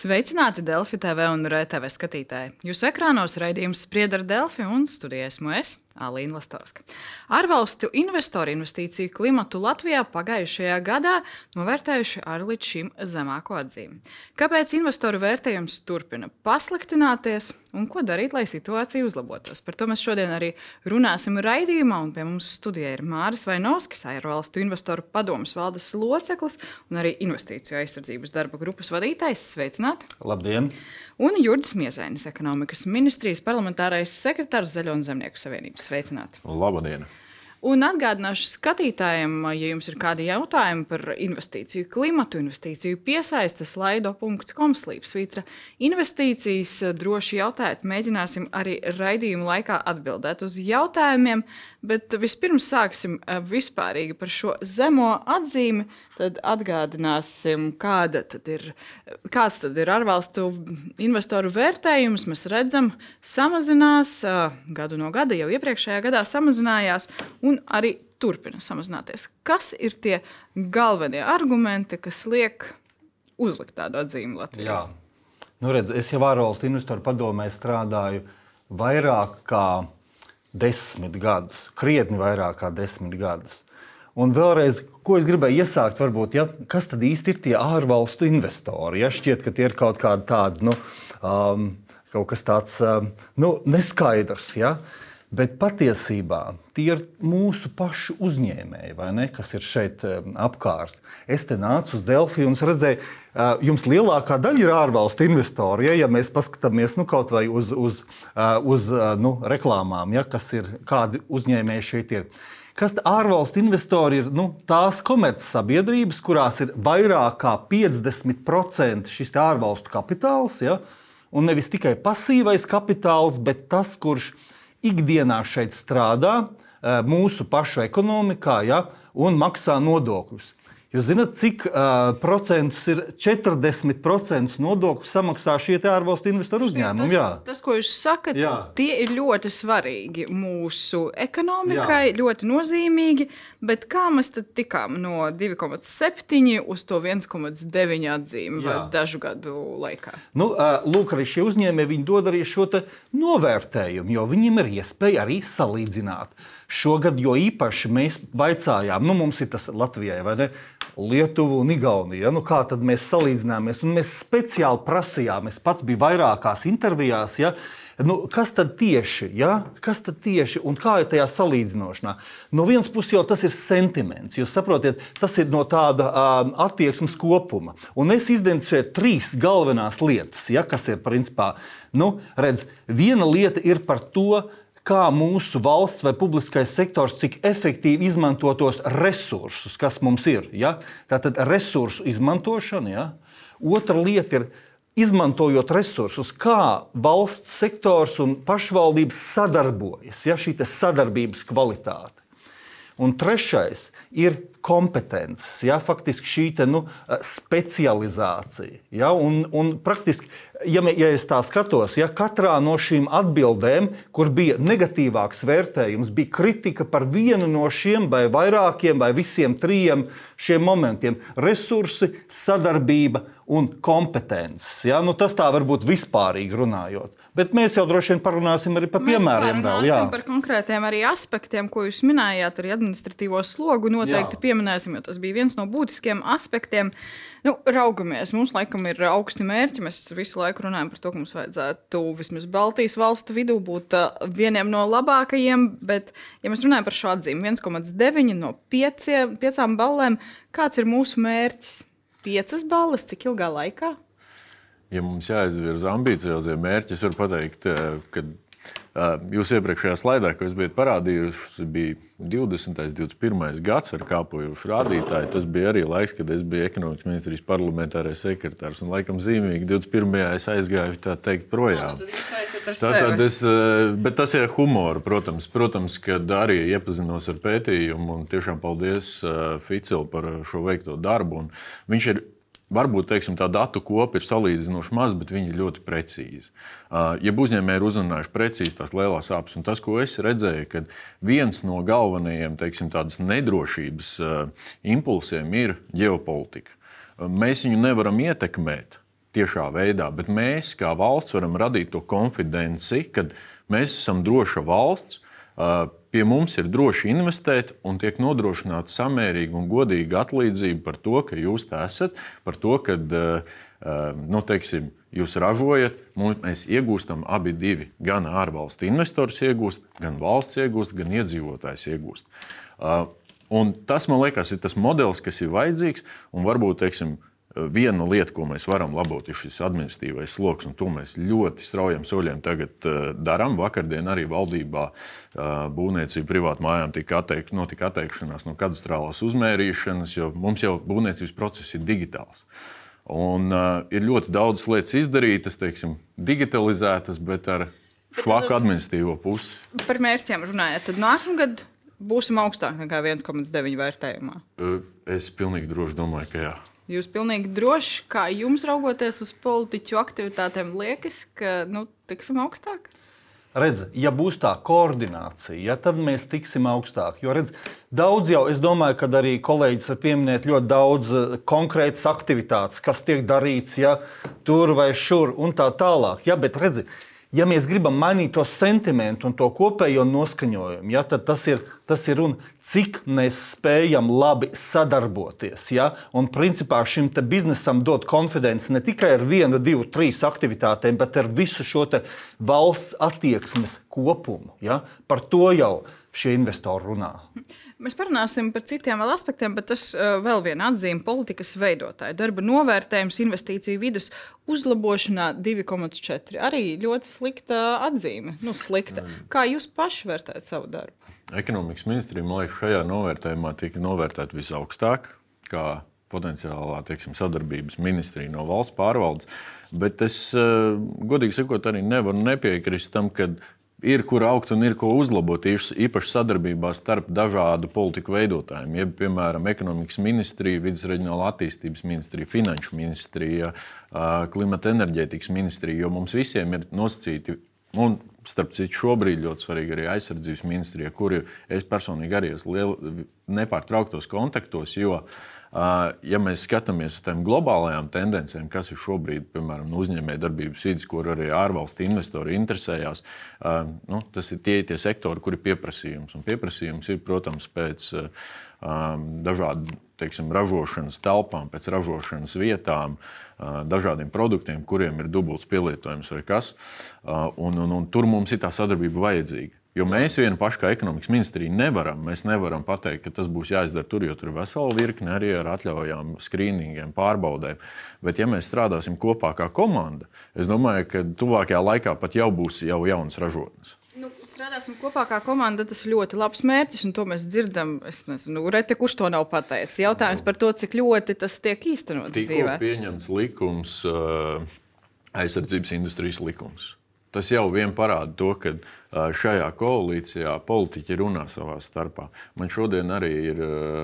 Sveicināti Delfi TV un RTV skatītāji. Jūsu ekrānos raidījums Sprieda ar Delfi un studijā esmu es, Alīna Lastovska. Ārvalstu investori investīciju klimatu Latvijā pagājušajā gadā novērtējuši ar līdz šim zemāko atzīmi. Kāpēc investoru vērtējums turpina pasliktināties un ko darīt, lai situācija uzlabotos? Par to mēs šodien arī runāsim raidījumā, un pie mums studijā ir Māris Vainovskis, ārvalstu investoru padomes valdes loceklis un arī investīciju aizsardzības darba grupas vadītājs. Sveicināti! Labdien! Un Jurģis Miezainis, ekonomikas ministrijas parlamentārais sekretārs Zaļo un Zemnieku savienības. Sveicināti! Labdien! Un atgādināšu skatītājiem, ja jums ir kādi jautājumi par investīciju klimatu, investīciju piesaisti, slaido.com/svītra investīcijas, droši jautājiet, mēģināsim arī raidījuma laikā atbildēt uz jautājumiem, bet vispirms sāksim vispārīgi par šo zemo atzīmi, tad atgādināsim, kāds tad ir ārvalstu investoru vērtējums. Mēs redzam, samazinās gadu no gada, jau iepriekšējā gadā samazinājās, un arī turpina samazināties. Kas ir tie galvenie argumenti, kas liek uzlikt tādu atzīmi Latvijā? Es jau ārvalstu investoru padomē strādāju vairāk kā 10 gadus, krietni vairāk kā 10 gadus. Un vēlreiz, ko es gribēju iesākt, varbūt, kas tad īsti ir tie ārvalstu investori? Šķiet, ka tie ir kaut kādi tādi, kaut kas tāds neskaidrs, bet patiesībā tie ir mūsu pašu uzņēmēji, vai ne, kas ir šeit apkārt. Es te nācu uz Delfi un redzēju, jums lielākā daļa ir ārvalstu investori, ja mēs paskatāmies kaut vai uz reklāmām, kas ir, kādi uzņēmēji šeit ir. Kas ārvalstu investori ir? Tās komercsabiedrības, kurās ir vairāk kā 50% šis ārvalstu kapitāls, un nevis tikai pasīvais kapitāls, bet tas, kurš ikdienā šeit strādā mūsu pašu ekonomikā, un maksā nodokļus. Jūs zināt, cik procentus ir 40% nodokļu samaksā šie ārvalstu investoru uzņēmumi? Tas, ko jūs sakat, tie ir ļoti svarīgi mūsu ekonomikai, ļoti nozīmīgi, bet kā mēs tad tikām no 2,7 uz to 1,9 atzīmi vai dažu gadu laikā? Lūk, arī šie uzņēmēji, viņi dod arī šo novērtējumu, jo viņiem ir iespēja arī salīdzināt. Šogad, jo īpaši mēs vaicājām, mums ir tas Latvijai, vai ne, Lietuva un Igaunija, kā tad mēs salīdzināmies, un mēs speciāli prasījām, es pats biju vairākās intervijās, kas tad tieši, un kā ir tajā salīdzinošanā? No vienas puses jau tas ir sentiments, jūs saprotiet, tas ir no tāda attieksmes kopuma. Un es identificēju 3 galvenās lietas, kas ir principā, viena lieta ir par to, kā mūsu valsts vai publiskais sektors, cik efektīvi izmanto tos resursus, kas mums ir. Tātad resursu izmantošana. Otra lieta ir, izmantojot resursus, kā valsts sektors un pašvaldības sadarbojas, šī sadarbības kvalitāte. Un trešais ir kompetences, faktiski šī specializācija. Un praktiski, ja es tā skatos, katrā no šīm atbildēm, kur bija negatīvāks vērtējums, bija kritika par vienu no šiem vai vairākiem vai visiem 3 šiem momentiem – resursi, sadarbība un kompetences. Tas tā varbūt vispārīgi runājot. Bet mēs jau droši vien parunāsim arī par piemēriem vēl. Mēs parunāsim par konkrētiem arī aspektiem, ko jūs minējāt, arī administratīvo slogu noteikti pieminēsim, jo tas bija viens no būtiskiem aspektiem. Raugamies, mums laikam ir augsti mērķi, mēs visu laiku runājam par to, ka mums vajadzētu vismaz Baltijas valstu vidū būt vieniem no labākajiem, bet, ja mēs runājam par šo atzīmi, 1,9 no 5 ballēm, kāds ir mūsu mērķis? 5 balles, cik ilgā laikā? Ja mums jāizvirza ambiciozie mērķi, es varu pateikt, ka jūs iepriekšējā slaidā, ko jūs bijat parādījuši, bija 20. 21. gads ar kāpojušu rādītāju. Tas bija arī laiks, kad es biju ekonomikas ministrijas parlamentārais sekretārs. Un laikam zīmīgi 21. es aizgāju tā teikt projām. Bet tas ir humora, protams. Protams, kad arī iepazinos ar pētījumu un tiešām paldies Ficil par šo veikto darbu. Un viņš ir varbūt, tā datu kopa ir salīdzinoši maz, bet viņi ir ļoti precīzi. Ja uzņēmēji ir uzrunājuši precīzi tās lielās sāpes, un tas, ko es redzēju, ka viens no galvenajiem, tādas nedrošības impulsiem ir ģeopolitika. Mēs viņu nevaram ietekmēt tiešā veidā, bet mēs kā valsts varam radīt to konfidenci, kad mēs esam droša valsts, pie mums ir droši investēt un tiek nodrošināta samērīga un godīga atlīdzība par to, ka jūs tā esat, par to, ka teiksim, jūs ražojat, mēs iegūstam abi divi. Gan ārvalstu investors iegūst, gan valsts iegūst, gan iedzīvotājs iegūst. Un tas, man liekas, ir tas modelis, kas ir vajadzīgs, un varbūt, teiksim, viena lieta, ko mēs varam labot, ir šis administratīvais sloks, un to mēs ļoti straujiem soļiem tagad darām. Vakardien arī valdībā būvniecība privātu mājām notika atteikšanās no kadastrālās uzmērīšanas, jo mums jau būvniecības process ir digitāls. Un ir ļoti daudz lietas izdarītas, teiksim, digitalizētas, bet ar švaku administratīvo pusi. Par mērķiem runājot, tad nākamgad būsim augstāk nekā 1,9 vērtējumā. Es pilnīgi droši domāju, ka jā. Jūs pilnīgi droši, kā jums raugoties uz politiķu aktivitātēm, liekas, ka tiksim augstāk? Redz, ja būs tā koordinācija, tad mēs tiksim augstāk. Jo, redz, daudz jau, es domāju, ka arī kolēģis var pieminēt ļoti daudz konkrētas aktivitātes, kas tiek darīts, tur vai šur un tā tālāk. Bet redzi, ja mēs gribam mainīt to sentimentu un to kopējo noskaņojumu, tad tas ir runa, cik mēs spējam labi sadarboties. Un principā šim biznesam dot konfidenci ne tikai ar 1, 2, 3 aktivitātēm, bet ar visu šo valsts attieksmes kopumu. Par to jau šie investori runā. Mēs parunāsim par citiem aspektiem, bet tas vēl viena atzīme politikas veidotāja. Darba novērtējums investīciju vides uzlabošanā 2,4. Arī ļoti slikta atzīme. Slikta. Kā jūs paši vērtējat savu darbu? Ekonomikas ministrija, man liekas, šajā novērtējumā tika novērtēta visaugstāk, kā potenciālā, sadarbības ministrija no valsts pārvaldes. Bet es, godīgi sakot, arī nevaru nepiekrist tam, ka ir kur augt un ir ko uzlabot, īpaši sadarbībā starp dažādu politiku veidotājiem. Piemēram, ekonomikas ministrija, vides reģionāla attīstības ministrija, finanšu ministrija, klimata enerģētikas ministrija, jo mums visiem ir nosacīti, un starp citu šobrīd ļoti svarīgi arī aizsardzības ministrija, kuri es personīgi arī esmu nepārtrauktos kontaktos, jo ja mēs skatāmies uz tām globālajām tendencēm, kas ir šobrīd, piemēram, uzņēmējdarbības vides, kur arī ārvalstu investori interesējās, tas ir tie sektori, kur ir pieprasījums. Un pieprasījums ir, protams, pēc dažādu ražošanas telpām, pēc ražošanas vietām, dažādiem produktiem, kuriem ir dubults pielietojums vai kas. Un tur mums ir tā sadarbība vajadzīga. Jo mēs vienu pašu kā ekonomikas ministriju nevaram pateikt, ka tas būs jāizdara tur, jo tur ir vesela virkne arī ar atļaujām, skrīningiem, pārbaudēm. Bet ja mēs strādāsim kopā kā komanda, es domāju, ka tuvākajā laikā pat jau būs jaunas ražotnes. Strādāsim kopā kā komanda, tas ir ļoti labs mērķis, un to mēs dzirdam. Es nezinu, Rete, kurš to nav pateicis. Jautājums par to, cik ļoti tas tiek īstenots dzīvē. Tikko pieņemts likums, aizsardzības industrijas likums. Tas jau vien parāda to, ka šajā koalīcijā politiķi runā savā starpā. Man šodien arī ir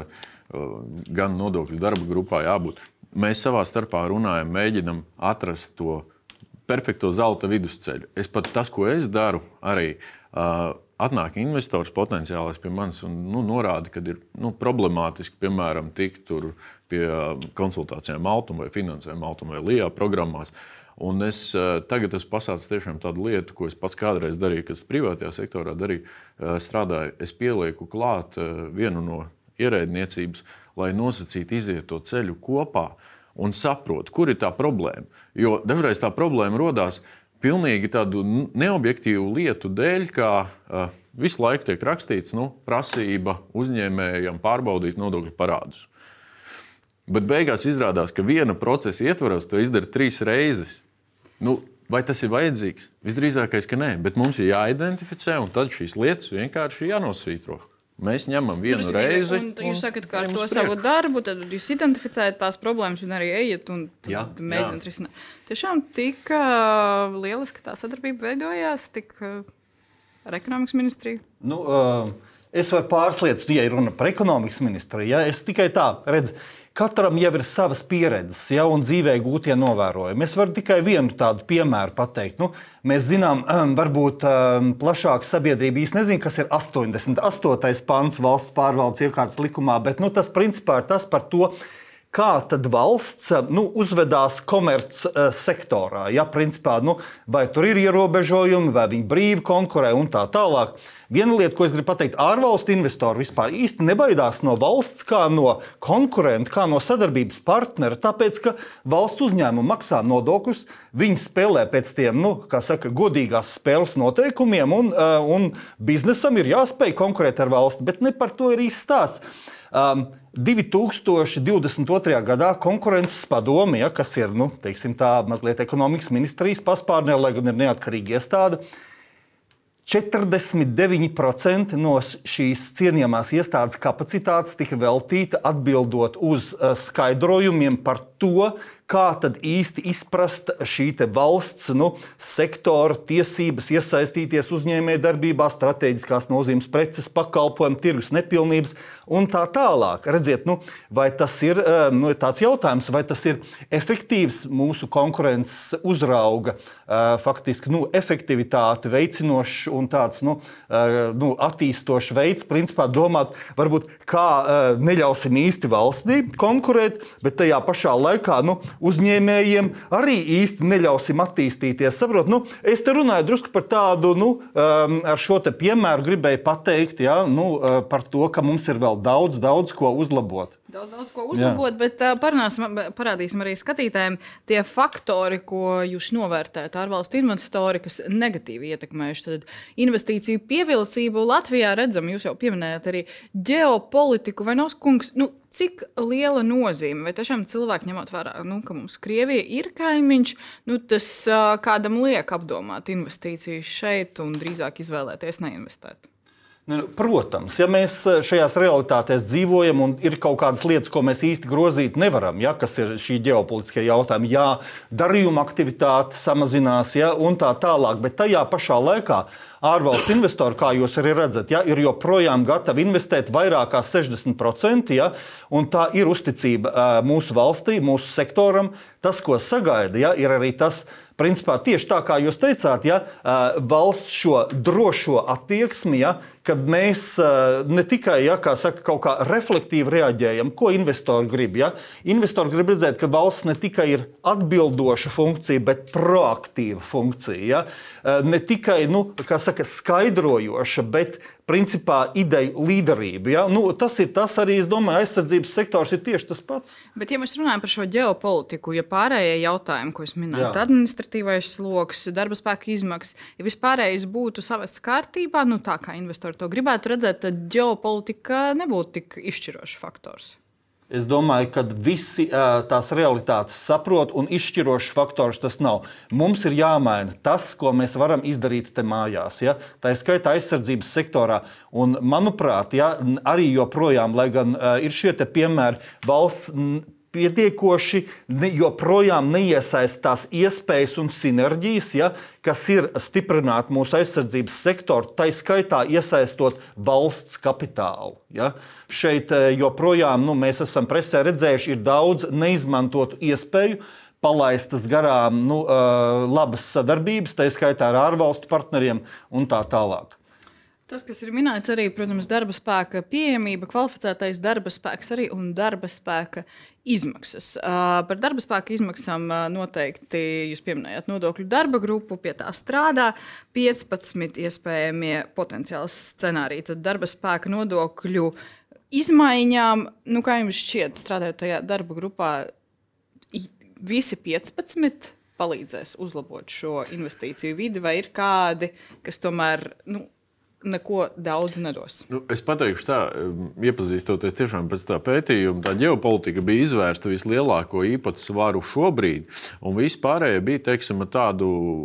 gan nodokļu darba grupā jābūt. Mēs savā starpā runājam, mēģinam atrast to perfekto zelta vidusceļu. Tas, ko es daru, arī atnāk investors potenciālais pie manis un norāda, ka ir problemātiski, piemēram, tikt tur pie konsultācijām Altum vai finansēm Altum vai LIA programmās. Un tagad esmu pasācis tiešām tādu lietu, ko es pats kādreiz darīju, kas privātajā sektorā strādāju. Es pielieku klāt vienu no ierēdniecības, lai nosacītu iziet to ceļu kopā un saprotu, kur ir tā problēma. Jo dažreiz tā problēma rodās pilnīgi tādu neobjektīvu lietu dēļ, kā visu laiku tiek rakstīts prasība uzņēmējam pārbaudīt nodokļu parādus. Bet beigās izrādās, ka viena procesa ietvaros to izdara 3 reizes. Vai tas ir vajadzīgs? Visdrīzākais, ka nē, bet mums ir jāidentificē, un tad šīs lietas vienkārši jānosvītro. Mēs ņemam vienu reizi. Jūs sakat, ka ar to savu darbu, tad jūs identificējat tās problēmas un arī ejat un mēģināt risināt. Tiešām tik lieliski tā sadarbība veidojās, tik ar ekonomikas ministriju? Es varu pāris lietas, ja ir runa par ekonomikas ministriju. Es tikai tā redzu. Katram jau ir savas pieredzes un dzīvē gūtie novērojumi. Es varu tikai vienu tādu piemēru pateikt. Mēs zinām, varbūt plašāka sabiedrība īsti nezina, kas ir 88. pants valsts pārvaldes iekārtas likumā, bet tas principā ir tas par to, kā tad valsts uzvedās komerc sektorā. Ja, principā, vai tur ir ierobežojumi, vai viņi brīvi konkurē un tā tālāk. Viena lieta, ko es gribu pateikt, ārvalstu investori vispār īsti nebaidās no valsts kā no konkurenta, kā no sadarbības partnera, tāpēc, ka valsts uzņēmumi maksā nodokļus, viņi spēlē pēc tiem, godīgās spēles noteikumiem, un biznesam ir jāspēj konkurēt ar valsti, bet ne par to ir īsts stāsts. 2022. gadā konkurences padome, kas ir mazliet ekonomikas ministrijas paspārnē, lai gan ir neatkarīga iestāde, 49% no šīs cienījamās iestādes kapacitātes tika veltīta atbildot uz skaidrojumiem par to, kā tad īsti izprast šī valsts sektora tiesības iesaistīties uzņēmējdarbībā, strateģiskās nozīmes preces, pakalpojumu, tirgus nepilnības un tā tālāk. Redziet, vai tas ir tāds jautājums, vai tas ir efektīvs mūsu konkurences uzrauga, faktiski efektivitāti veicinošs un tāds attīstošs veids, principā domāt, varbūt kā neļausim īsti valstī konkurēt, bet tajā pašā laikā uzņēmējiem arī īsti neļausim attīstīties. Saprot, es te runāju drusku par tādu, ar šo te piemēru gribēju pateikt, par to, ka mums ir vēl daudz ko uzlabot. Daudz ko uzlabot, bet parādīsim arī skatītājiem tie faktori, ko jūs novērtējat, ārvalstu investori, kas negatīvi ietekmējuši. Tad investīciju pievilcību Latvijā redzam, jūs jau pieminējat arī ģeopolitiku, vai nav, kungs, cik liela nozīme, vai tiešām cilvēki ņemot vērā, ka mums Krievija ir kaimiņš, tas kādam liek apdomāt investīcijas šeit un drīzāk izvēlēties neinvestēt? Protams, ja mēs šajās realitātēs dzīvojam un ir kaut kādas lietas, ko mēs īsti grozīt nevaram, kas ir šī ģeopolitiskie jautājumi, darījuma aktivitāte samazinās, un tā tālāk, bet tajā pašā laikā ārvalstu investori, kā jūs arī redzat, ir joprojām gatavi investēt vairāk kā 60%, un tā ir uzticība mūsu valstī, mūsu sektoram. Tas, ko sagaida, ir arī tas, principā tieši tā, kā jūs teicāt, valsts šo drošo attieksmi, kad mēs ne tikai, kaut kā reflektīvi reaģējam, ko investori grib. Investori grib redzēt, ka valsts ne tikai ir atbildoša funkcija, bet proaktīva funkcija. Ne tikai, skaidrojoša, bet principā ideju līderība. Tas ir tas arī, es domāju, aizsardzības sektors ir tieši tas pats. Bet, ja mēs runājam par šo ģeopolitiku, pārējie jautājumi, ko jūs minējāt, administratīvais sloks, darba spēka izmaksas, ja vispārējais būtu savests kārtībā, tā kā investori to gribētu redzēt, tad ģeopolitika nebūtu tik izšķirošs faktors. Es domāju, ka visi tās realitātes saprot, un izšķirošs faktors tas nav. Mums ir jāmaina tas, ko mēs varam izdarīt te mājās. Tā ir skaitā aizsardzības sektorā. Un, manuprāt, arī joprojām, lai gan ir šie te piemēri, valsts pietiekoši joprojām neiesaistās iespējas un sinerģijas, kas ir stiprināt mūsu aizsardzības sektoru, tai skaitā iesaistot valsts kapitālu. Šeit joprojām mēs esam presē redzējuši, ir daudz neizmantotu iespēju, palaistas garām labas sadarbības, tai skaitā ar ārvalstu partneriem un tā tālāk. Tas, kas ir minēts arī, protams, darba spēka pieejamība, kvalificētais darba spēks arī un darba spēka izmaksas. Par darba spēka izmaksām noteikti jūs pieminējāt nodokļu darba grupu, pie tā strādā 15 iespējamie potenciāli scenāriji. Tad darba spēka nodokļu izmaiņām, kā jums šķiet, strādājot tajā darba grupā, visi 15 palīdzēs uzlabot šo investīciju vidi, vai ir kādi, kas tomēr neko daudz nedos? Es pateikšu tā, iepazīstoties tiešām pēc tā pētījuma, tā ģeopolitika bija izvērsta vislielāko īpatsvaru šobrīd, un vispārējie bija, teiksim, tādu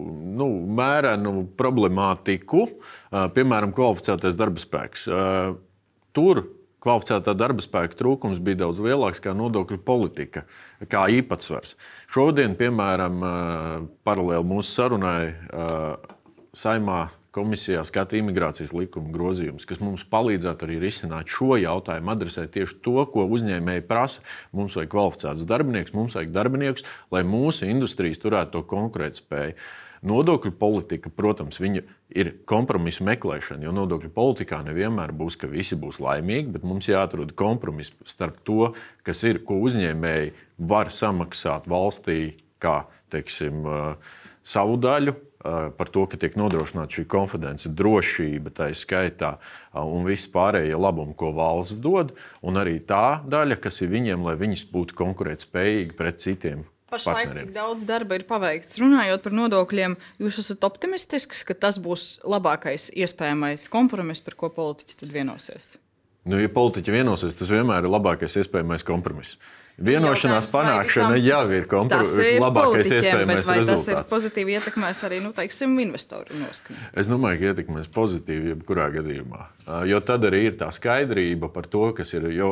mērenu problemātiku, piemēram, kvalificētais darba spēks. Tur kvalificētā darba spēka trūkums bija daudz lielāks kā nodokļu politika, kā īpatsvars. Šodien, piemēram, paralēli mūsu sarunai Saeimā komisijā skata imigrācijas likuma grozījumus, kas mums palīdzētu arī risināt šo jautājumu, adresēt tieši to, ko uzņēmēji prasa. Mums vajag kvalificētus darbiniekus, mums vajag darbiniekus, lai mūsu industrijas turētu to konkurētspēju. Nodokļu politika, protams, viņa ir kompromisu meklēšana, jo nodokļu politikā nevienmēr būs, ka visi būs laimīgi, bet mums jāatrod kompromiss starp to, kas ir, ko uzņēmēji var samaksāt valstī, kā, teiksim, savu daļu, par to, ka tiek nodrošināta šī konfidence, drošība, tā skaitā, un viss pārējie labumi, ko valsts dod, un arī tā daļa, kas ir viņiem, lai viņas būtu konkurētspējīgi pret citiem. Pašlaik, cik daudz darba ir paveikts. Runājot par nodokļiem, jūs esat optimistisks, ka tas būs labākais iespējamais kompromiss, par ko politiķi tad vienosies? Nu, ja politiķi vienosies, tas vienmēr ir labākais iespējamais kompromiss. Vienošanās panākšana jau ir labākais iespējamais rezultāts. Tas ir pozitīvi ietekmēs arī, investoru noskaņu? Es domāju, ka ietekmēs pozitīvi jebkurā gadījumā. Jo tad arī ir tā skaidrība par to, kas ir. Jo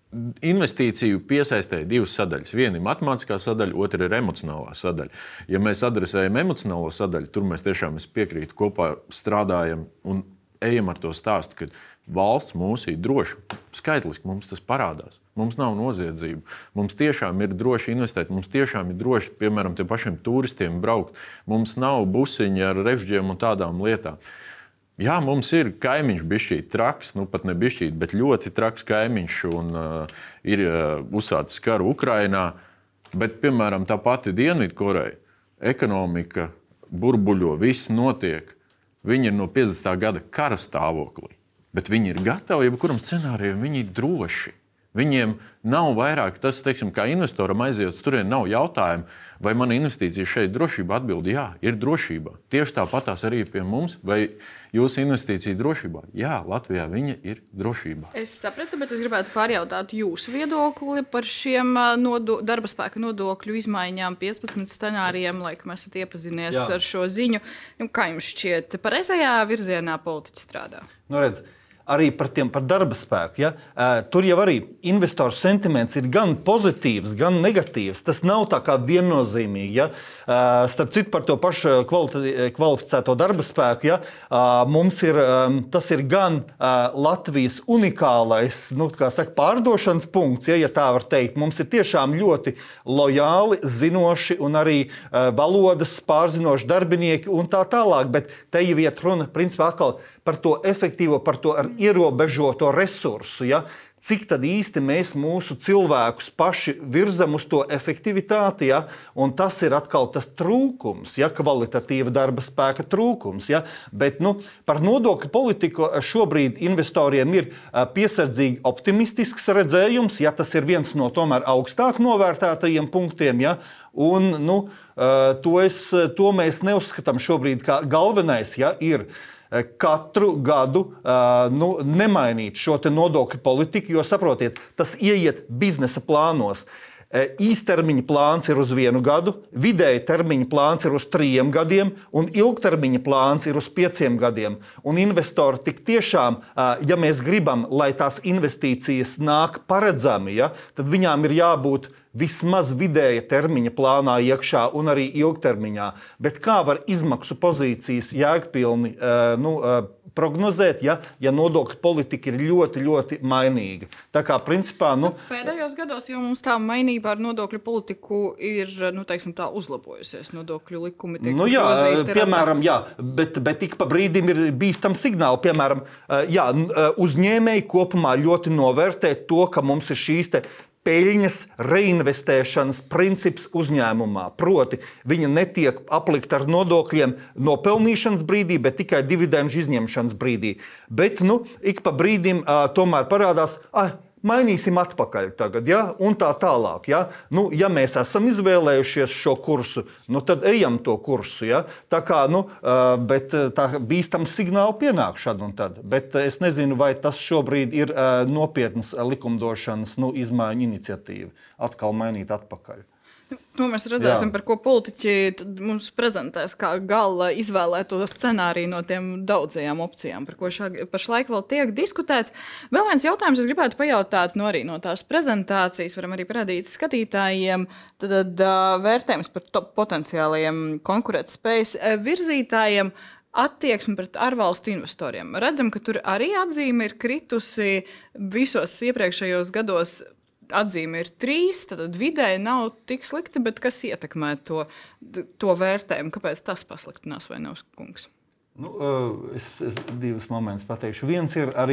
investīciju piesaistē divas sadaļas. Viena ir matemātiskā sadaļa, otra ir emocionālā sadaļa. Ja mēs adresējam emocionālo sadaļu, tur mēs tiešām piekrītu, kopā strādājam un ejam ar to stāstu, ka valsts mūs ir droša. Skaitliski mums tas parādās. Mums nav noziedzību. Mums tiešām ir droši investēt. Mums tiešām ir droši, piemēram, tiem pašiem turistiem braukt. Mums nav busiņi ar režģiem un tādām lietām. Jā, mums ir kaimiņš bišķīt traks, pat ne bišķīt, bet ļoti traks kaimiņš un ir uzsācis karu Ukrainā. Bet, piemēram, tā pati Dienvidkoreja, ekonomika burbuļo, viss notiek. Viņi ir no 50. gada kara stāvoklī, bet viņi ir gatavi jebkuram scenārijam, viņi ir droši. Viņiem nav vairāk tas, teiksim, kā investoram aiziet, turien nav jautājumu, vai mana investīcija šeit drošībā atbildi, jā, ir drošībā. Tieši tāpatās arī pie mums, vai jūsu investīcija drošībā? Jā, Latvijā viņa ir drošībā. Es sapratu, bet es gribētu pārjautāt jūsu viedokli par šiem darba spēka nodokļu izmaiņām, 15 scenārijiem, laikam esat iepazinies ar šo ziņu. Kā jums šķiet, pareizajā virzienā politiķi strādā? Redz. Arī par darba spēku. Ja? Tur jau arī investoru sentiments ir gan pozitīvs, gan negatīvs. Tas nav tā kā viennozīmīgi. Ja? Starp citu, par to pašu kvalificēto darba spēku, ja? Mums ir, tas ir gan Latvijas unikālais pārdošanas punkts, ja tā var teikt. Mums ir tiešām ļoti lojāli, zinoši un arī valodas pārzinoši darbinieki un tā tālāk. Bet te jau iet runa principā atkal par to efektīvo, par to ar ierobežoto resursu. Ja? Cik tad īsti mēs mūsu cilvēkus paši virzam uz to efektivitāti, ja? Un tas ir atkal tas trūkums, ja? Kvalitatīva darba spēka trūkums. Ja? Bet par nodokļu politiku šobrīd investoriem ir piesardzīgi optimistisks redzējums, ja? Tas ir viens no tomēr augstāk novērtētajiem punktiem. Ja? Un to mēs neuzskatām šobrīd kā galvenais, ja? Ir katru gadu nemainīt šo nodokļu politiku, jo, saprotiet, tas ieiet biznesa plānos. Īstermiņa plāns ir uz 1 gadu, vidēja termiņa plāns ir uz 3 gadiem, un ilgtermiņa plāns ir uz 5 gadiem. Un investori tik tiešām, ja mēs gribam, lai tās investīcijas nāk paredzami, ja, tad viņām ir jābūt vismaz vidēja termiņa plānā iekšā un arī ilgtermiņā. Bet kā var izmaksu pozīcijas jēgpilni prognozēt, ja nodokļu politika ir ļoti, ļoti mainīga? Tā kā principā... Pēdējos gados jau mums tā mainība ar nodokļu politiku ir, uzlabojusies. Nodokļu likumi tiek grozīti. Piemēram, bet ik pa brīdim ir bīstami signāli. Piemēram, uzņēmēji kopumā ļoti novērtē to, ka mums ir šīs peļņas reinvestēšanas princips uzņēmumā. Proti, viņa netiek aplikta ar nodokļiem nopelnīšanas brīdī, bet tikai dividendžu izņemšanas brīdī. Bet ik pa brīdim tomēr parādās, mainīsim atpakaļ tagad, ja? Un tā tālāk. Ja? Ja mēs esam izvēlējušies šo kursu, tad ejam to kursu. Ja? Tā kā, bet tā bīstams signāli pienāk šad un tad. Bet es nezinu, vai tas šobrīd ir nopietnas likumdošanas izmaiņu iniciatīva. Atkal mainīt atpakaļ. Mēs redzēsim, par ko politiķi mums prezentēs, kā gala izvēlēto scenāriju no tiem daudzajām opcijām, par ko pašlaik vēl tiek diskutēts. Vēl viens jautājums, es gribētu pajautāt arī no tās prezentācijas, varam arī parādīt skatītājiem, tad vērtējums par potenciālajiem konkurētspējas virzītājiem. attieksme pret ārvalstu investoriem. Redzam, ka tur arī atzīme ir kritusi visos iepriekšējos gados. Atzīme ir 3, tad vidēji nav tik slikti, bet kas ietekmē to vērtējumu? Kāpēc tas pasliktinās, vai nav, kungs? Es 2 momentus pateikšu. Viens ir arī,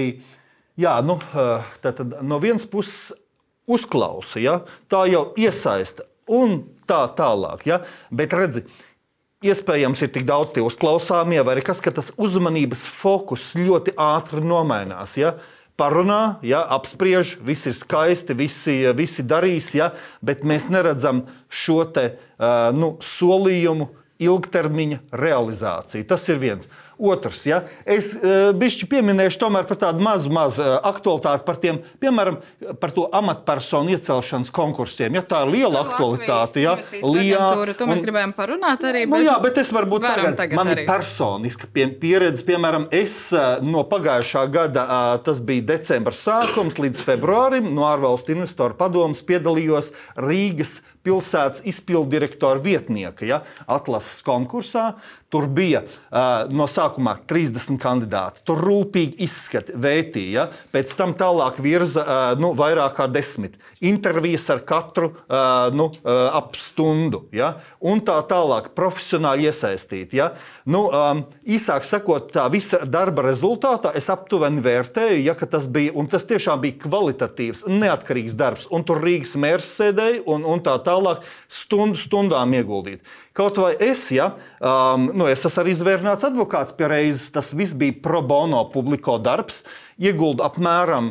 tātad no vienas puses uzklausa, ja? Tā jau iesaista un tā tālāk. Ja? Bet redzi, iespējams ir tik daudz tie uzklausāmie, vai arī kas, ka tas uzmanības fokus ļoti ātri nomainās. Ja? Parunā, ja, apspriež, viss ir skaisti, visi darīs, ja, bet mēs neredzam šo te, solījumu ilgtermiņa realizāciju. Tas ir viens. Otrs, ja, es bišķi pieminēšu tomēr par tādu mazu aktualitāti par tiem, piemēram, par to amatpersonu iecelšanas konkursiem. Ja, tā ir liela aktualitāte. Ja, to mēs gribējām parunāt arī. Bet es varbūt tagad man ir personiska pieredze. Piemēram, es no pagājušā gada, tas bija decembra sākums līdz februārim, no ārvalstu investoru padomes piedalījos Rīgas pilsētas izpilddirektora vietnieka, ja, atlases konkursā. Tur bija no sākumā 30 kandidāti. Tur rūpīgi izskati, vētīja. Ja? Pēc tam tālāk virza vairāk kā 10. Intervijas ar katru ap stundu. Ja? Un tā tālāk profesionāli iesaistīti. Ja? Īsāk sakot, tā visa darba rezultātā es aptuveni vērtēju, ja, ka tas bija, un tas tiešām bija kvalitatīvs, neatkarīgs darbs. Un tur Rīgas mērs sēdēja un tā tālāk stundām ieguldīt. Kaut vai es, ja, es esmu arī zvērnāts advokāts pie reizes, tas viss bija pro bono publiko darbs, ieguldu apmēram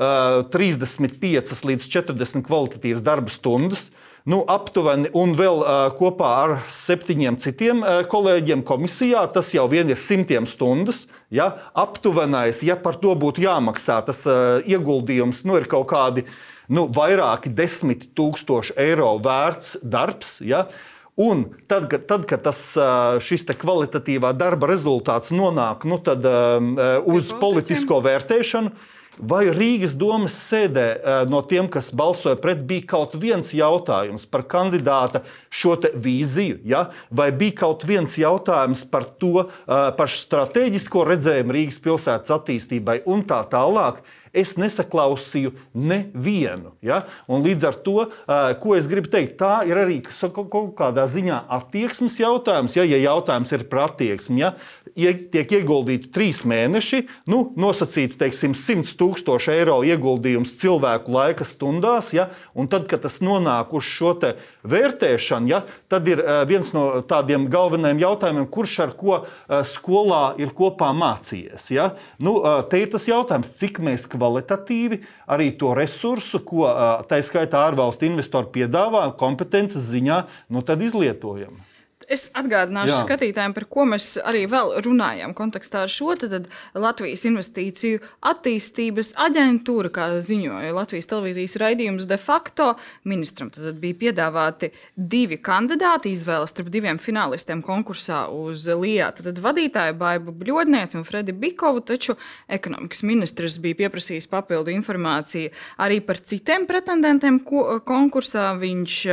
35 līdz 40 kvalitatīvas darba stundas, aptuveni un vēl kopā ar 7 citiem kolēģiem komisijā, tas jau vien ir 100 stundas, ja, aptuvenais, ja par to būtu jāmaksā, tas ieguldījums ir kaut kādi vairāki 10 000 eiro vērts darbs, ja. Un tad, kad šis kvalitatīvā darba rezultāts nonāk uz politisko vērtēšanu, vai Rīgas domas sēdē no tiem, kas balsoja pret, bija kaut viens jautājums par kandidāta šo te vīziju, ja? Vai bija kaut viens jautājums par to, par strateģisko redzējumu Rīgas pilsētas attīstībai un tā tālāk. Es nesaklausīju nevienu. Ja? Un līdz ar to, ko es gribu teikt, tā ir arī kaut kādā ziņā attieksmes jautājums. Ja jautājums ir par attieksmi, ja tiek ieguldīti 3 mēneši, nosacīti, teiksim, 100 000 eiro ieguldījums cilvēku laika stundās, ja? Un tad, kad tas nonāk uz šo te vērtēšanu, ja? Tad ir viens no tādiem galvenajiem jautājumiem, kurš ar ko skolā ir kopā mācījies. Ja? Te ir tas jautājums, cik mēs kvalitatīvi arī to resursu, ko tā skaitā ārvalstu investori piedāvā kompetences ziņā, tad izlietojam. Es atgādināšu skatītājiem, par ko mēs arī vēl runājam kontekstā ar šo. Tad Latvijas investīciju attīstības aģentūra, kā ziņoja Latvijas televīzijas raidījums de facto, ministram tad bija piedāvāti 2 kandidāti, izvēles starp 2 finālistiem konkursā uz LIA. Tad vadītāja Baiba Bļodniece un Fredi Bikovu, taču ekonomikas ministrs bija pieprasījis papildu informāciju arī par citiem pretendentiem konkursā. Viņš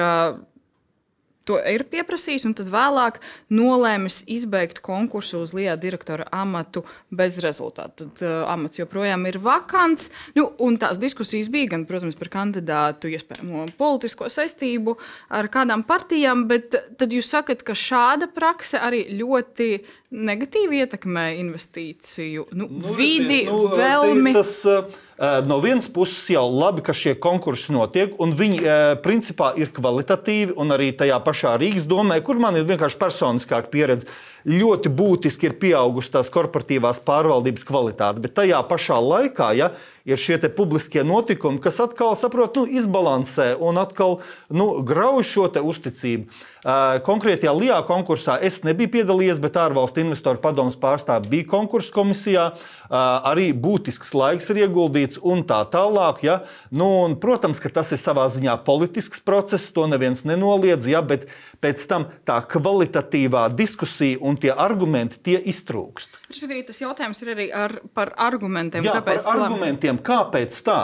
to ir pieprasījis, un tad vēlāk nolēmis izbeigt konkursu uz LIA direktora amatu bez rezultātu. Tad amats joprojām ir vakants, un tās diskusijas bija gan, protams, par kandidātu iespējamo politisko saistību ar kādām partijām, bet tad jūs sakat, ka šāda prakse arī ļoti negatīvi ietekmē investīciju vidi, vēlmi. No vienas puses jau labi, ka šie konkursi notiek, un viņi principā ir kvalitatīvi, un arī tajā pašā Rīgas domē, kur man ir vienkārši personiskāka pieredze, ļoti būtiski ir pieaugusi tās korporatīvās pārvaldības kvalitāte, bet tajā pašā laikā, ja, ir šie te publiskie notikumi, kas atkal, saprot, izbalansē un atkal grauj šo te uzticību. Konkrētajā LIA konkursā es nebiju piedalījies, bet ārvalstu investoru padomes pārstāvi bija konkursu komisijā, arī būtisks laiks ir ieguldīts un tā tālāk. Ja. Un, protams, ka tas ir savā ziņā politisks process, to neviens nenoliedz, ja, bet pēc tam tā kvalitatīvā diskusija un tie argumenti, tie iztrūkst. Tas jautājums ir arī par argumentiem. Jā, par argumentiem. Kāpēc tā?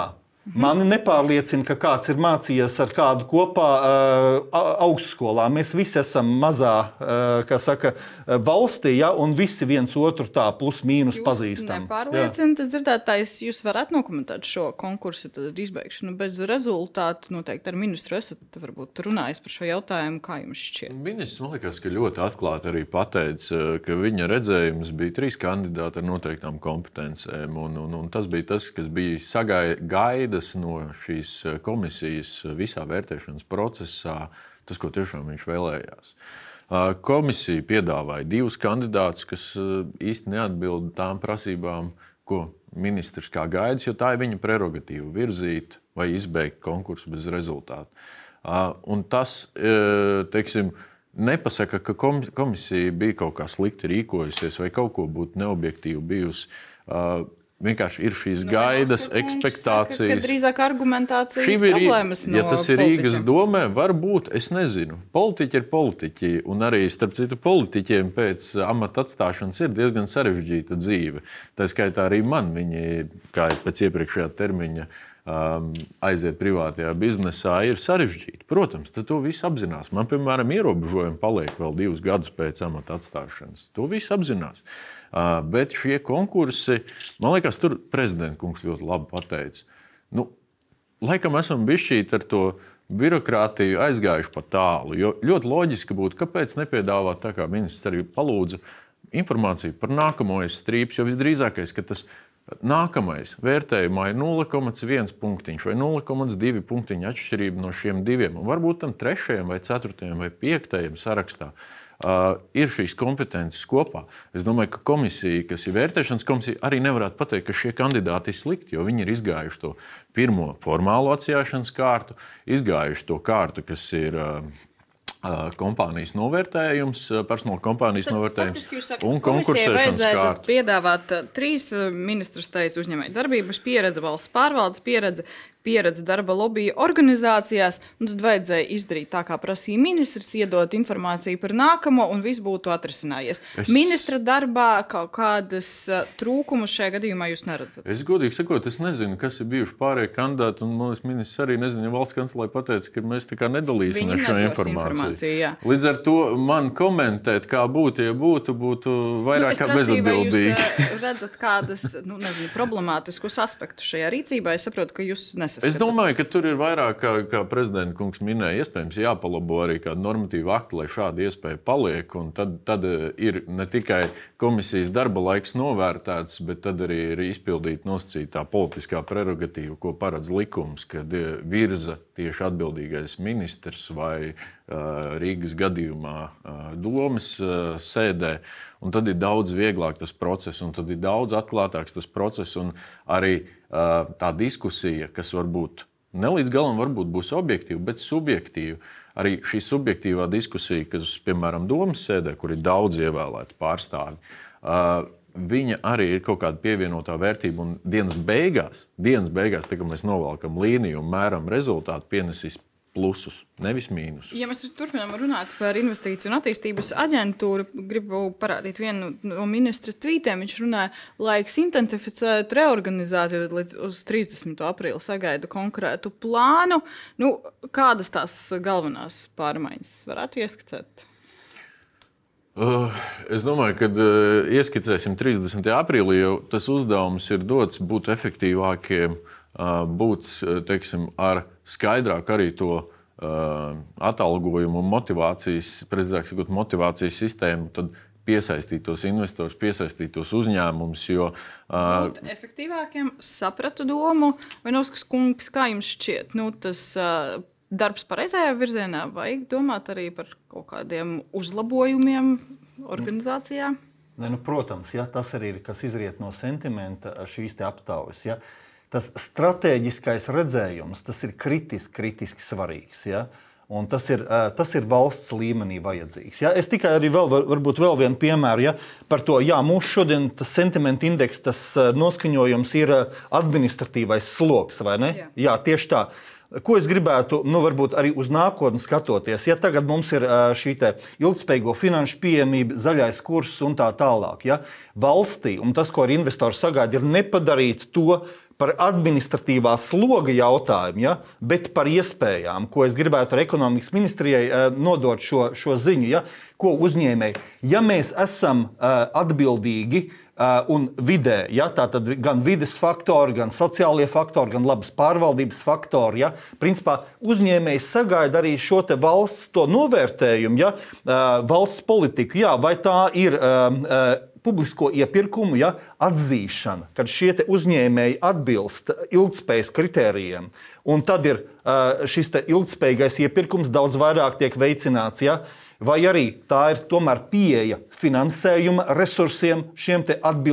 Mani nepārliecina, ka kāds ir mācījies ar kādu kopā augstskolā. Mēs visi esam mazā, kā saka, valstī, ja, un visi viens otru tā plus mīnus pazīstam. Nepārliecina, tas dzirdētājs, jūs varat nokomentēt šo konkursu izbeigšanu bez rezultātu. Noteikti ar ministru esat varbūt runājis par šo jautājumu, kā jums šķiet? Ministrs, man liekas, ka ļoti atklāti arī pateica, ka viņa redzējums bija 3 kandidāti ar noteiktām kompetencēm, un tas bija tas, kas bija gaidas no šīs komisijas visā vērtēšanas procesā, tas, ko tiešām viņš vēlējās. Komisija piedāvāja 2 kandidātus, kas īsti neatbild tām prasībām, ko ministrs kā gaidas, jo tā ir viņa prerogatīva virzīt vai izbeigt konkursu bez rezultātu. Un tas, teiksim, nepasaka, ka komisija bija kaut kā slikti rīkojusies vai kaut ko būtu neobjektīvi bijusi. Vienkārši ir šīs gaidas, ekspektācijas. Saka, drīzāk argumentācijas problēmas no ja tas ir Rīgas domē, varbūt, es nezinu. Politiķi ir politiķi, un arī, starp citu, politiķiem pēc amata atstāšanas ir diezgan sarežģīta dzīve. Tā skaitā arī man viņi, kā pēc iepriekšējā termiņa, aiziet privātajā biznesā, ir sarežģīti. Protams, to visu apzinās. Man, piemēram, ierobežojumi paliek vēl 2 gadus pēc amata atstāšanas. To visu apzinās. Bet šie konkursi, man liekas, tur prezidenta kungs ļoti labi pateica. Laikam esam bišķīt ar to birokrātiju aizgājuši pa tālu, jo ļoti loģiski būtu, kāpēc nepiedāvāt tā kā ministrs arī palūdza informāciju par nākamo strīpus, jo visdrīzākais, ka tas nākamais vērtējumā ir 0,1 punktiņš vai 0,2 punktiņa atšķirība no šiem 2. Un varbūt tam 3. vai 4. vai 5. sarakstā ir šīs kompetences kopā. Es domāju, ka komisija, kas ir vērtēšanas komisija, arī nevarētu pateikt, ka šie kandidāti ir slikti, jo viņi ir izgājuši to pirmo formālo atsijāšanas kārtu, izgājuši to kārtu, kas ir kompānijas novērtējums, personāla kompānijas novērtējums un konkursēšanas kārta. Piedāvāt 3 ministrs teica uzņēmēju darbības pieredze, valsts pārvaldes pieredze darba lobby organizācijās, un tad vajadzēja izdarīt tā, kā prasīja ministrs, iedot informāciju par nākamo, un viss būtu atrisinājies. Ministra darbā kaut kādas trūkumus šajā gadījumā jūs neredzat? Es godīgi sakot, es nezinu, kas ir bijuši pārējie kandidāti, un man ministrs arī nezinu, ja valsts kancelē pateica, ka mēs tā kā nedalīsimies šo informāciju. Līdz ar to man komentēt, kā būtu, ja būtu vairāk kā bezatbildīgi. Jūs redzat kādas, problemātiskus aspektus šajā rīcībā? Es saprotu, ka jūs nesaskatāt. Es domāju, ka tur ir vairāk, kā prezidenta kungs minēja, iespējams jāpalabo arī kādu normatīvu aktu, lai šāda iespēja paliek, un tad ir ne tikai komisijas darba laiks novērtēts, bet tad arī ir izpildīta nosacītā politiskā prerogatīva, ko paredz likums, kad virza tieši atbildīgais ministrs vai Rīgas gadījumā domes sēdē, un tad ir daudz vieglāk tas process, un tad ir daudz atklātāks tas process, un arī tā diskusija, kas varbūt ne līdz galam varbūt būs objektīva, bet subjektīva. Arī šī subjektīvā diskusija, kas, piemēram, domes sēdē, kur ir daudz ievēlēti pārstāvi, viņa arī ir kaut kāda pievienotā vērtība, un dienas beigās, tā, kad mēs novalkam līniju un mēram rezultātu, pienesīs plusus, nevis mīnus. Ja mēs turpinām runāt par investīciju un attīstības aģentūru, gribu parādīt vienu no ministra tvītiem. Viņš runāja, laiks intensificēt reorganizāciju, līdz uz 30. aprīli sagaida konkrētu plānu. Kādas tās galvenās pārmaiņas varētu ieskicēt? Es domāju, ka ieskicēsim 30. aprīlī, jo tas uzdevums ir dots būt efektīvākiem, būt, teiksim, ar skaidrāk arī to atalgojumu un motivācijas sistēmu, tad piesaistīt tos investorus, piesaistīt tos uzņēmumus, jo... Būt efektīvākiem, sapratu domu, Vainovskas kungs, kā jums šķiet? Tas darbs pareizajā virzienā, vajag domāt arī par kaut kādiem uzlabojumiem organizācijā? Protams, tas arī ir, kas izriet no sentimenta šīs te aptaujas, Tas stratēģiskais redzējums, tas ir kritiski svarīgs, un tas ir valsts līmenī vajadzīgs. Es tikai arī varbūt vēl vienu piemēru, par to, mūsu šodien tas sentimenta indeks, tas noskaņojums ir administratīvais sloks, vai ne? Jā, tieši tā. Ko es gribētu, varbūt arī uz nākotni skatoties, tagad mums ir šī ilgspējīgo finanšu pieejamība, zaļais kurs un tā tālāk. Valstī, un tas, ko arī investori sagaida, ir nepadarīt to par administratīvā sloga jautājumu, ja, bet par iespējām, ko es gribētu ar ekonomikas ministrijai nodot šo ziņu, ja, ko uzņēmēji. Ja mēs esam atbildīgi un vidē, ja, tātad gan vides faktori, gan sociālie faktori, gan labas pārvaldības faktori, ja, principā uzņēmēji sagaida arī šo te valsts to novērtējumu, ja, valsts politiku, ja, vai tā ir publisko iepirkumu, ja, atzīšana, kad šie te uzņēmēji atbilst ilgtspējas kritērijiem. Un tad ir šis te ilgtspējīgais iepirkums daudz vairāk tiek veicināts, ja, vai arī tā ir tomēr pieeja finansējuma resursiem šiem te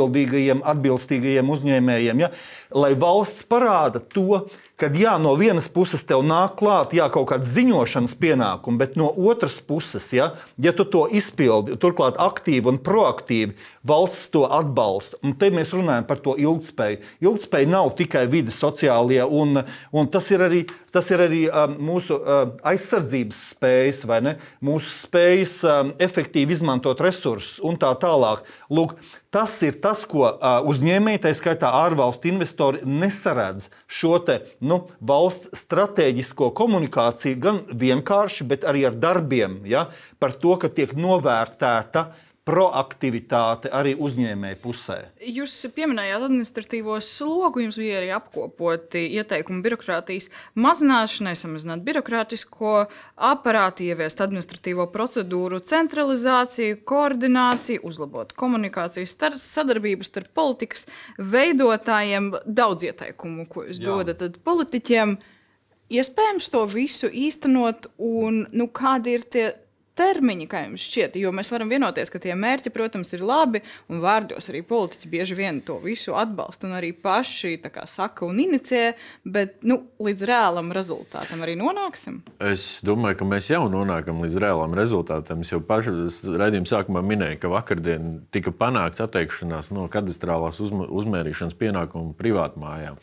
atbilstīgajiem uzņēmējiem, ja, lai valsts parāda to, kad jā, no vienas puses tev nāk klāt kaut kāds ziņošanas pienākumi, bet no otras puses, ja tu to izpildi, turklāt aktīvi un proaktīvi, valsts to atbalsta. Un te mēs runājam par to ilgtspēju. Ilgtspēja nav tikai vides sociālie, un tas ir arī mūsu aizsardzības spējas, vai ne? Mūsu spējas efektīvi izmantot resursus un tā tālāk. Lūk, tas ir tas, ko uzņēmēji, tā skaitā ārvalstu investori, nesaredz šo te valsts stratēģisko komunikāciju gan vienkārši, bet arī ar darbiem, ja, par to, ka tiek novērtēta proaktivitāte arī uzņēmēju pusē. Jūs pieminējāt administratīvo slogu, jums bija arī apkopoti ieteikumi birokrātijas mazināšanai, samazināt birokrātisko aparātu, ieviest administratīvo procedūru centralizāciju, koordināciju, uzlabot komunikāciju, sadarbības starp politikas veidotājiem, daudz ieteikumu, ko jūs dodat politiķiem. Iespējams to visu īstenot, un kādi ir tie termiņi, kā jums šķiet, jo mēs varam vienoties, ka tie mērķi, protams, ir labi, un vārdos arī politiķi bieži vien to visu atbalsta un arī paši saka un inicē, bet līdz reālam rezultātam arī nonāksim? Es domāju, ka mēs jau nonākam līdz reālam rezultātam. Es jau pašu raidījuma sākumā minēju, ka vakardien tika panākts atteikšanās no kadastrālās uzmērīšanas pienākumu privātmājām.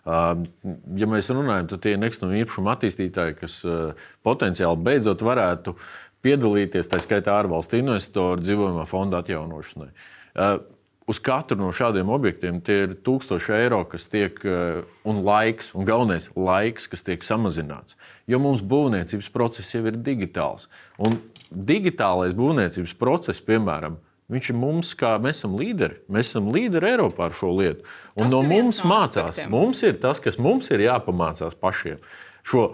Ja mēs runājam, tad tie nekustamo īpašumu attīstītāji, kas potenciāli beidzot varētu piedalīties, tā skaitā ārvalstu investoru dzīvojamā fonda atjaunošanai. Uz katru no šādiem objektiem tie ir 1000 eiro, kas tiek, un laiks, un galvenais laiks, kas tiek samazināts. Jo mums būvniecības process jau ir digitāls. Un digitālais būvniecības process, piemēram, viņš ir mums, kā mēs esam līderi. Mēs esam līderi Eiropā ar šo lietu. Un no mums mācās. Aspektiem. Mums ir tas, kas mums ir jāpamācās pašiem. Šo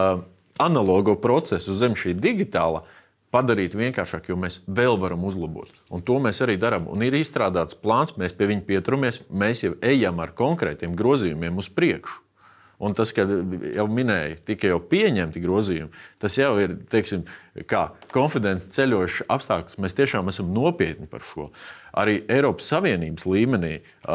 analogo procesu zem šī digitāla padarīt vienkāršāk, jo mēs vēl varam uzlabot. Un to mēs arī darām. Un ir izstrādāts plāns, mēs pie viņa pieturamies, mēs jau ejam ar konkrētiem grozījumiem uz priekšu. Un tas, kad jau minēju, tikai jau pieņemti grozījumi, tas jau ir, teiksim, kā konfidences ceļošs apstākļus. Mēs tiešām esam nopietni par šo. Arī Eiropas Savienības līmenī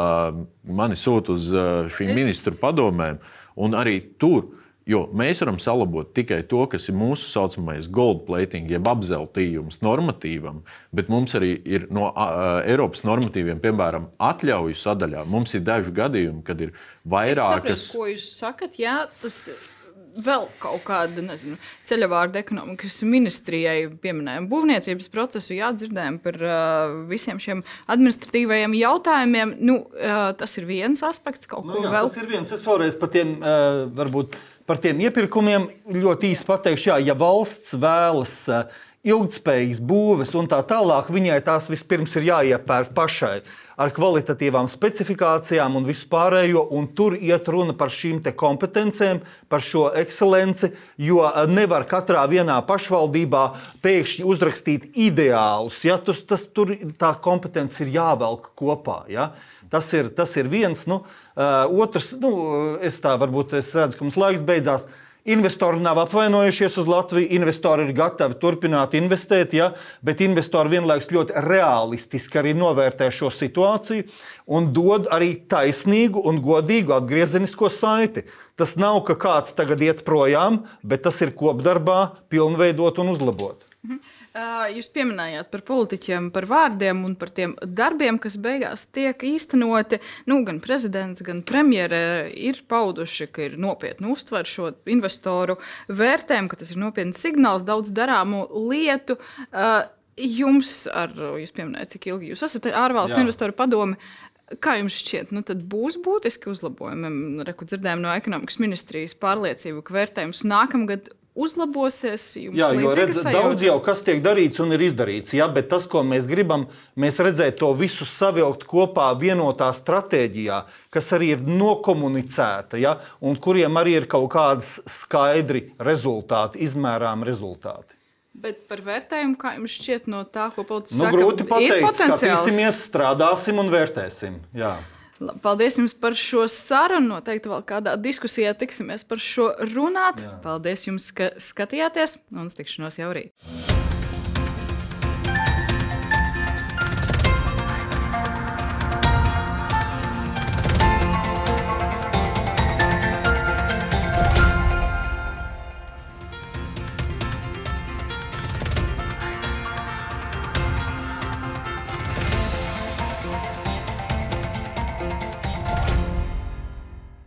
mani sūta uz šīm ministru padomēm, un arī tur. Jo mēs varam salabot tikai to, kas ir mūsu saucamais gold plating, jeb apzeltījums normatīvam, bet mums arī ir no Eiropas normatīviem, piemēram, atļauju sadaļā. Mums ir daži gadījumi, kad ir vairākas... Es sapratu, ko jūs sakat, jā, tas vēl kaut kāda, ceļavārda ekonomikas ministrijai pieminējam būvniecības procesu, dzirdējam par visiem šiem administratīvajiem jautājumiem. Tas ir viens aspekts, kaut ko vēl. Tas ir viens. Es vēlreiz par tiem, varbūt par tiem iepirkumiem ļoti īsi pateikšu, ja valsts vēlas ilgtspējīgas būves un tā tālāk, viņai tās vispirms ir jāiepērk pašai ar kvalitatīvām specifikācijām un visu pārējo, un tur iet runa par šīm te kompetencēm, par šo ekscelenci, jo nevar katrā vienā pašvaldībā pēkšņi uzrakstīt ideālus. Ja? Tur tā kompetence ir jāvelk kopā. Ja? Tas ir viens. Otrs, es redzu, ka mums laiks beidzās. Investori nav apvainojušies uz Latviju, investori ir gatavi turpināt investēt, bet investori vienlaikus ļoti realistiski arī novērtē šo situāciju un dod arī taisnīgu un godīgu atgriezenisko saiti. Tas nav, ka kāds tagad iet projām, bet tas ir kopdarbā pilnveidot un uzlabot. Jūs pieminējāt par politiķiem, par vārdiem un par tiem darbiem, kas beigās tiek īstenoti. Gan prezidents, gan premjere ir pauduši, ka ir nopietni uztver šo investoru vērtējumu, ka tas ir nopietns signāls, daudz darāmu lietu. Jūs pieminējāt, cik ilgi jūs esat ārvalstu investoru padomi. Kā jums šķiet, tad būs būtiski uzlabojumi? Reku dzirdējām no ekonomikas ministrijas pārliecību, ka vērtējums nākamgad uzlabosies. Jā, jo daudz jau kas tiek darīts un ir izdarīts, ja, bet tas, ko mēs gribam, mēs redzēt to visu savilkt kopā vienotā stratēģijā, kas arī ir nokomunicēta, ja, un kuriem arī ir kaut kādas skaidri rezultāti, izmērām rezultāti. Bet par vērtējumu, kā jums šķiet no tā, ko politiski saka, grūti pateikt, potenciāls? Skatīsimies, strādāsim un vērtēsim. Jā. Paldies jums par šo sarunu. Noteikti vēl kādā diskusijā tiksimies par šo runāt. Jā. Paldies jums, ka skatījāties un uz tikšanos jau rīt.